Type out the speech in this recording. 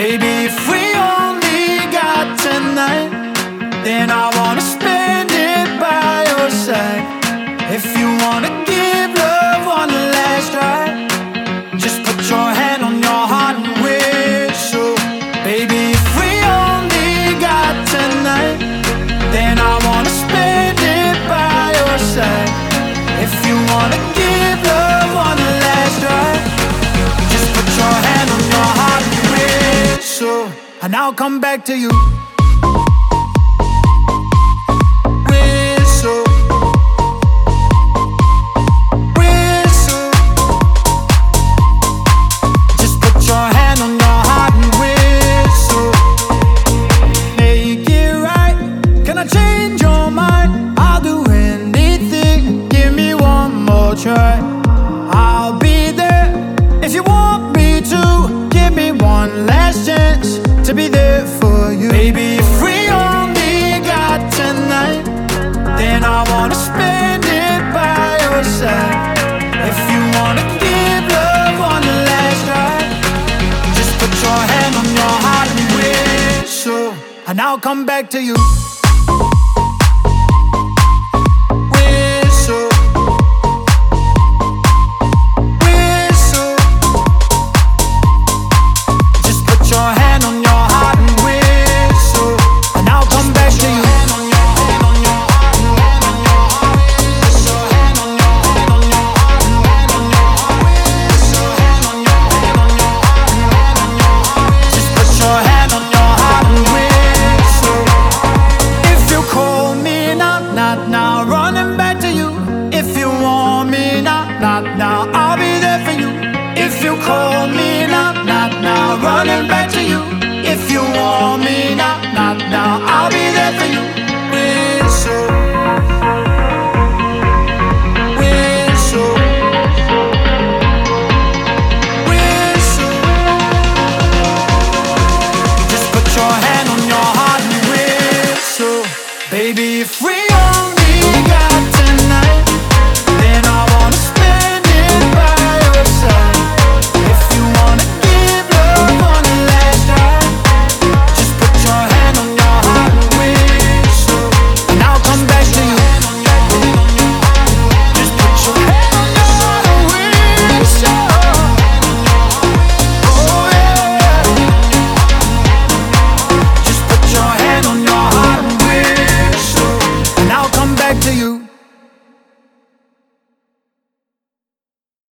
Baby, if we only got tonight, then I wanna spend it by your side. If you wanna give love one last try, just put your hand on your heart and whistle. Baby, if we only got tonight, then I wanna spend it by your side. If you wanna give love one last try, just put your hand on your heart and whistle, and I'll come back to you. Whistle, whistle, just put your hand on your heart and whistle. Make it right, can I change your mind? I'll do anything, give me one more try. I'll be there if you want me to. Give me one last chance to be there for you. Baby, if we only got tonight, then I wanna spend it by your side. If you wanna give love one last try, just put your hand on your heart and whistle, and I'll come back to you. Whistle, whistle, just put your hand on your heart and whistle, and I'll come back to you. Just put your hand on your heart and whistle. If you call me now, not now, running back to you. If you want me now, not now, I'll be there for you. If you call me now, not now, running back to you. If you want me now, not now, I'll be there for you. Whistle.